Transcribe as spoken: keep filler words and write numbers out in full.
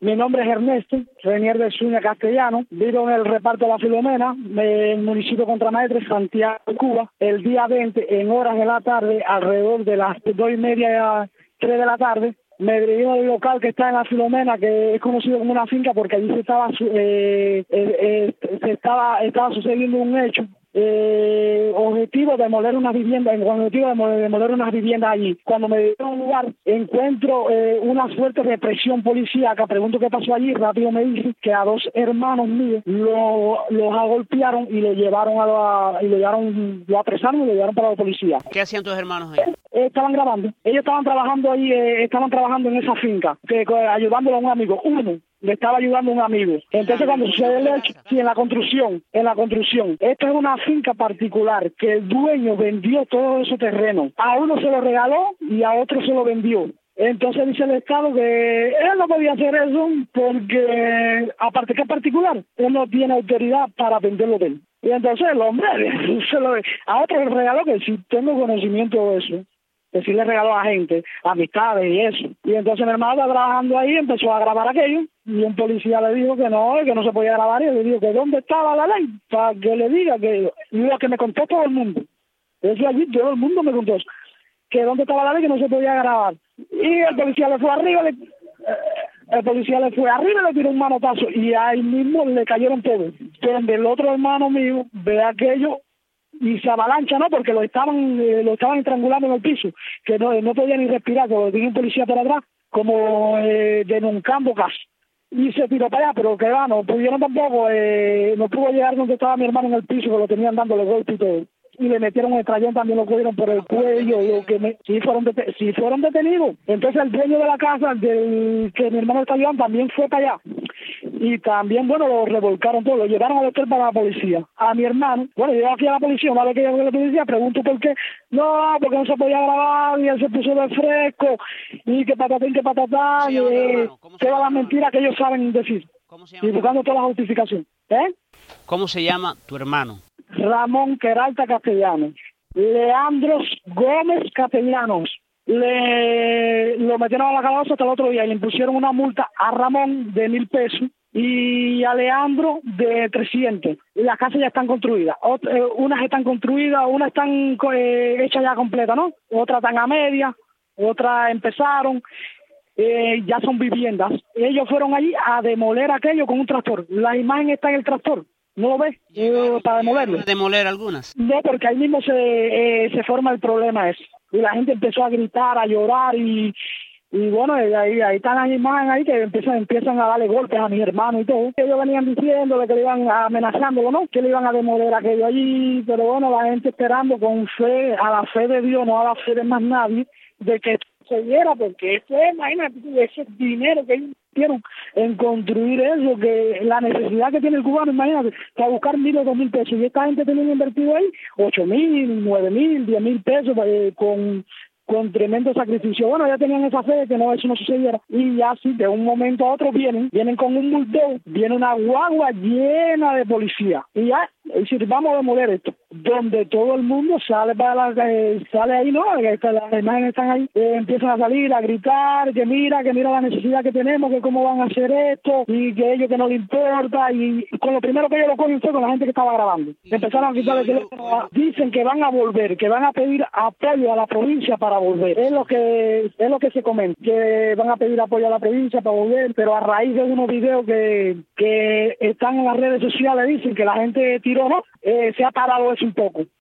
Mi nombre es Ernesto Renier de Zúñiga Castellano, vivo en el reparto de la Filomena, en el municipio de Contramaestre, Santiago de Cuba. El día veinte, en horas de la tarde, alrededor de las dos y media, tres de la tarde, me dirigí al local que está en la Filomena, que es conocido como una finca, porque allí se estaba eh, eh, eh, se estaba estaba sucediendo un hecho. Eh, objetivo de demoler unas viviendas, con el objetivo de demoler, demoler unas viviendas allí. Cuando me dieron a un lugar, encuentro eh, una fuerte represión policíaca. Pregunto qué pasó allí, rápido me dicen que a dos hermanos míos lo, los agolpearon y lo llevaron a la, y lo llevaron, lo apresaron y lo llevaron para la policía. ¿Qué hacían tus hermanos ahí? Eh, estaban grabando, ellos estaban trabajando ahí, eh, estaban trabajando en esa finca, que, que ayudándolo a un amigo, uno le estaba ayudando a un amigo. Entonces cuando sucede el hecho, sí, en la construcción, en la construcción, esta es una finca particular que el dueño vendió todo ese terreno. A uno se lo regaló y a otro se lo vendió. Entonces dice el Estado que él no podía hacer eso porque, aparte que es particular, él no tiene autoridad para venderlo de él. Y entonces el hombre se lo, a otro le regaló, que sí tengo conocimiento de eso, que sí le regaló a gente, amistades y eso. Y entonces mi hermano estaba trabajando ahí, empezó a grabar aquello, y un policía le dijo que no, que no se podía grabar, y le dijo que dónde estaba la ley, para que le diga que lo que me contó todo el mundo. Eso allí todo el mundo me contó eso, que dónde estaba la ley, que no se podía grabar. Y el policía le fue arriba, le, eh, el policía le fue arriba y le tiró un manotazo, y ahí mismo le cayeron todos. Donde el otro hermano mío ve aquello y se avalancha, ¿no? Porque lo estaban eh, lo estaban estrangulando en el piso, que no, no podía ni respirar, que lo tenía un policía por atrás, como eh, denuncando casi. Y se tiró para allá, pero que va, no pudieron tampoco, eh, no pudo llegar donde estaba mi hermano en el piso, que lo tenían dándole golpe y todo. Y le metieron el trayón, también lo cogieron por el cuello, lo que me, sí fueron dete, sí fueron detenidos. Entonces el dueño de la casa del que mi hermano está ayudando también fue para allá. Y también, bueno, lo revolcaron todo, lo llevaron al hotel para la policía. A mi hermano, bueno, yo aquí a la policía, una vez que llego a la policía, pregunto por qué. No, porque no se podía grabar, y él se puso de fresco, y que patatín, que patatán, y eh, todas las mentiras que ellos saben decir. ¿Cómo se llama? Y buscando toda la justificación. ¿Eh? ¿Cómo se llama tu hermano? Ramón Queralta Castellanos. Leandros Gómez Castellanos. Le lo metieron a la calabaza hasta el otro día y le impusieron una multa a Ramón de mil pesos y a Leandro de trescientos. Y las casas ya están construidas. Ot eh, unas están construidas, unas están eh, hechas ya completas, ¿no? Otras están a media, otras empezaron. Eh, ya son viviendas. Ellos fueron allí a demoler aquello con un tractor. La imagen está en el tractor. ¿No lo ves? Eh, para demolerlo. ¿Para demoler algunas? No, porque ahí mismo se eh, se forma el problema ese. Y la gente empezó a gritar, a llorar y, y bueno, ahí, ahí están las imágenes ahí que empiezan, empiezan a darle golpes a mis hermanos y todo. Ellos venían diciéndole que le iban amenazándolo, ¿no? Que le iban a demoler aquello allí, pero bueno, la gente esperando con fe, a la fe de Dios, no a la fe de más nadie, de que se diera, porque eso es, imagínate, ese dinero que ellos metieron en construir eso, que la necesidad que tiene el cubano, imagínate, para buscar mil o dos mil pesos, y esta gente tenía invertido ahí ocho mil, nueve mil, diez mil pesos eh, con con tremendo sacrificio. Bueno, ya tenían esa fe de que no, eso no sucediera. Y ya sí, de un momento a otro vienen, vienen con un bulldog, viene una guagua llena de policía. Y ya, es decir, vamos a demoler esto. Donde todo el mundo sale para la, eh, sale ahí, ¿no? Las imágenes están ahí, eh, empiezan a salir, a gritar, que mira, que mira la necesidad que tenemos, que cómo van a hacer esto, y que ellos que no les importa. Y con lo primero que ellos lo cogen fue con la gente que estaba grabando. Empezaron a quitarle el teléfono. Dicen que van a volver, que van a pedir apoyo a la provincia para volver. Es lo que es lo que se comenta, que van a pedir apoyo a la provincia para volver, pero a raíz de unos videos que, que están en las redes sociales, dicen que la gente tiró, ¿no? Eh, se ha parado eso un poco.